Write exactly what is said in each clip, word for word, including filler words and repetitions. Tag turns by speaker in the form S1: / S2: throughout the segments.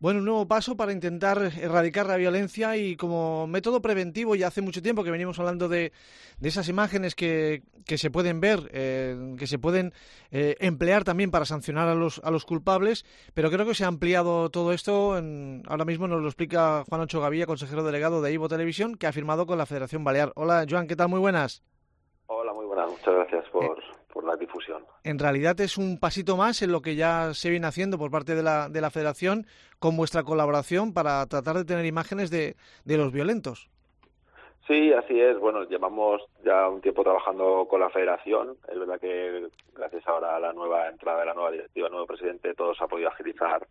S1: Bueno, un nuevo paso para intentar erradicar la violencia y como método preventivo, ya hace mucho tiempo que venimos hablando de, de esas imágenes que, que se pueden ver, eh, que se pueden eh, emplear también para sancionar a los, a los culpables, pero creo que se ha ampliado todo esto. En, ahora mismo nos lo explica Joan Ocho Gavia, consejero delegado de Ivo Televisión, que ha firmado con la Federación Balear. Hola, Joan, ¿qué tal? Muy buenas.
S2: Hola, muy buenas. Muchas gracias por, eh, por la difusión.
S1: En realidad es un pasito más en lo que ya se viene haciendo por parte de la, de la Federación con vuestra colaboración para tratar de tener imágenes de, de los violentos.
S2: Sí, así es. Bueno, llevamos ya un tiempo trabajando con la Federación. Es verdad que gracias ahora a la nueva entrada de la nueva directiva, el nuevo presidente, todo se ha podido agilizar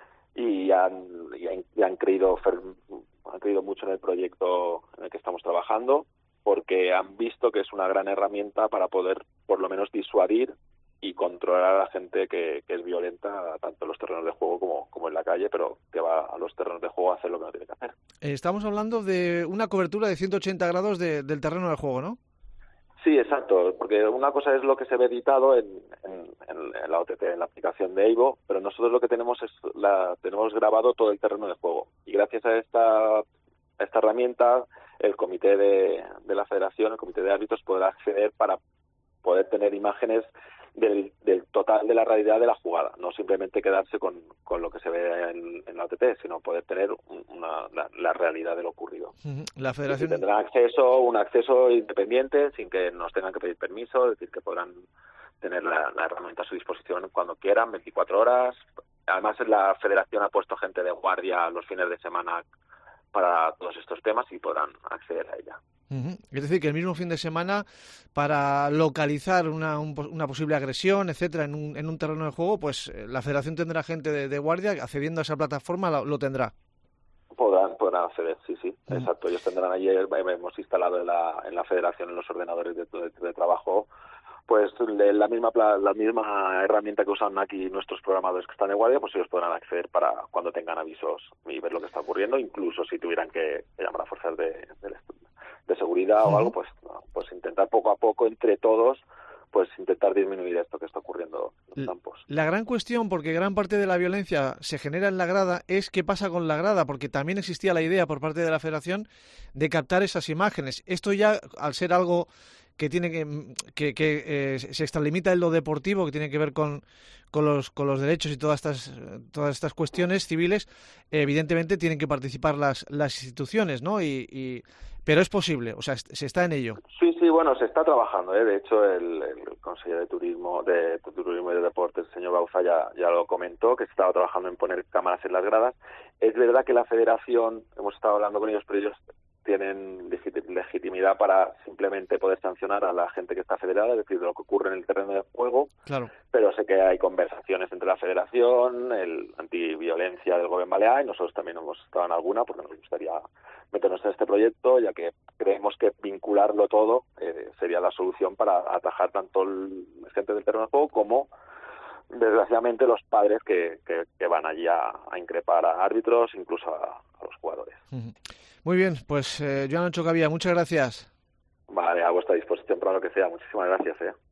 S2: y han, y han, y han creído han creído mucho en el proyecto en el que estamos trabajando, porque han visto que es una gran herramienta para poder, por lo menos, disuadir y controlar a la gente que, que es violenta, tanto en los terrenos de juego como, como en la calle, pero que va a los terrenos de juego a hacer lo que no tiene que hacer.
S1: Estamos hablando de una cobertura de ciento ochenta grados de, del terreno de juego, ¿no?
S2: Sí, exacto, porque una cosa es lo que se ve editado en, en, en la O T T, en la aplicación de Ivo, pero nosotros lo que tenemos es la tenemos grabado todo el terreno de juego. Y gracias a esta, a esta herramienta, el comité de, de la Federación, el comité de árbitros, podrá acceder para poder tener imágenes del, del total de la realidad de la jugada, no simplemente quedarse con, con lo que se ve en, en la O T T, sino poder tener una, la, la realidad de lo ocurrido.
S1: La Federación
S2: y tendrán acceso, un acceso independiente, sin que nos tengan que pedir permiso, es decir, que podrán tener la, la herramienta a su disposición cuando quieran, veinticuatro horas. Además, la Federación ha puesto gente de guardia los fines de semana para todos estos temas y podrán acceder a ella.
S1: Uh-huh. Es decir, que el mismo fin de semana, para localizar una, un, una posible agresión, etcétera, en un, en un terreno de juego, pues la Federación tendrá gente de, de guardia accediendo a esa plataforma, lo, lo tendrá.
S2: Podrán, podrán acceder, sí, sí, uh-huh. Exacto. Ellos tendrán allí, hemos instalado en la, en la Federación, en los ordenadores de, de, de trabajo, pues la misma la misma herramienta que usan aquí nuestros programadores que están de guardia, pues ellos podrán acceder para cuando tengan avisos y ver lo que está ocurriendo, incluso si tuvieran que llamar a fuerzas de, de, de seguridad uh-huh. o algo, pues pues intentar poco a poco entre todos pues intentar disminuir esto que está ocurriendo en los campos.
S1: La gran cuestión, porque gran parte de la violencia se genera en la grada, es qué pasa con la grada, porque también existía la idea por parte de la Federación de captar esas imágenes. Esto ya, al ser algo que tiene que que, que eh, se extralimita en lo deportivo, que tiene que ver con, con los con los derechos y todas estas todas estas cuestiones civiles, eh, evidentemente tienen que participar las las instituciones, ¿no? Y, y pero es posible, o sea, se está en ello.
S2: Sí, sí, bueno, se está trabajando, ¿eh? De hecho, el, el consejero de Turismo, de Turismo y de Deportes, el señor Bauza, ya, ya lo comentó, que se estaba trabajando en poner cámaras en las gradas. Es verdad que la Federación, hemos estado hablando con ellos, pero ellos tienen legitimidad para simplemente poder sancionar a la gente que está federada, es decir, de lo que ocurre en el terreno de juego.
S1: Claro.
S2: Pero sé que hay conversaciones entre la Federación, el antiviolencia del Gobierno Balear, y nosotros también hemos estado en alguna, porque nos gustaría meternos en este proyecto, ya que creemos que vincularlo todo eh, sería la solución para atajar tanto la gente del terreno de juego como, desgraciadamente, los padres que, que, que van allí a, a increpar a árbitros, incluso a, a los jugadores.
S1: Uh-huh. Muy bien, pues eh, Joan Ocho Gavia, muchas gracias.
S2: Vale, a vuestra disposición para lo que sea. Muchísimas gracias. Eh.